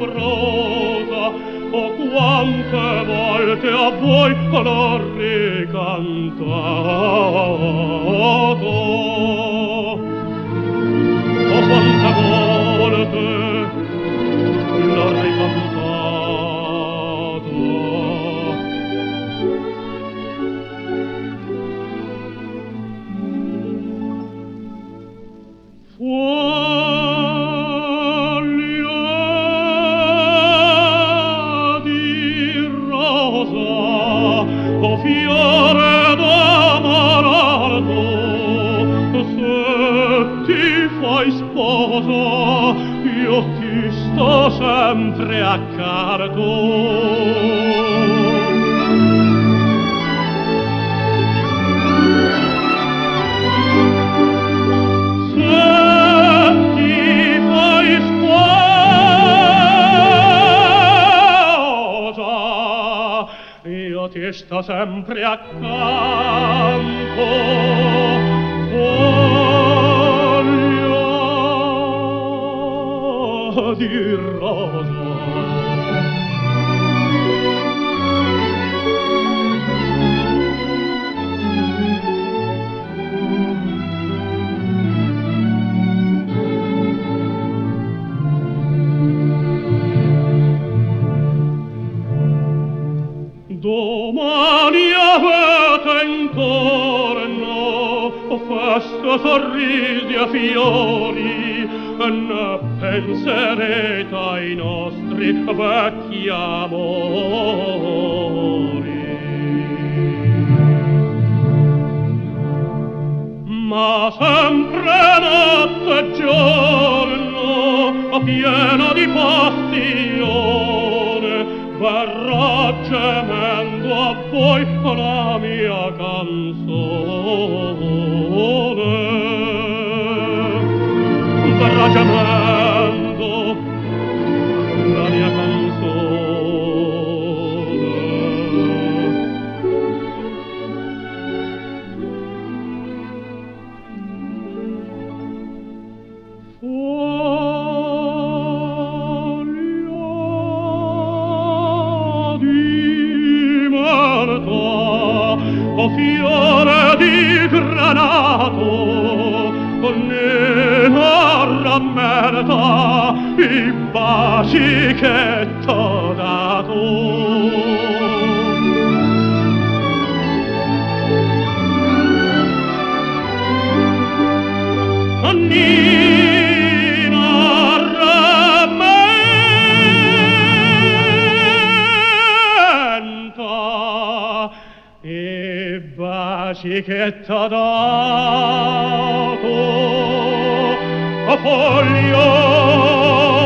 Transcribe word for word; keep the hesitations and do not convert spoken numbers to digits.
prosa, o quante volte a voi l'ho ricantato, o quante volte l'ho ricantato. Foglia di rosa, o fiore d'amaranto, se ti fai sposa, io ti sto sempre accanto. Ti sto sempre accanto, foglia di rosa. Domani avete intorno festa, sorrisi e fiori, ne penserete ai nostri vecchi amori. Ma sempre notte e giorno, piena di passione, verrà gemendo a voi la mia canzone. Verrà gemendo la mia canzone. O fiore di granato, ne rammenta i baci che t'ho dato. Annina rammenta i baci che t'ho dato, a foglio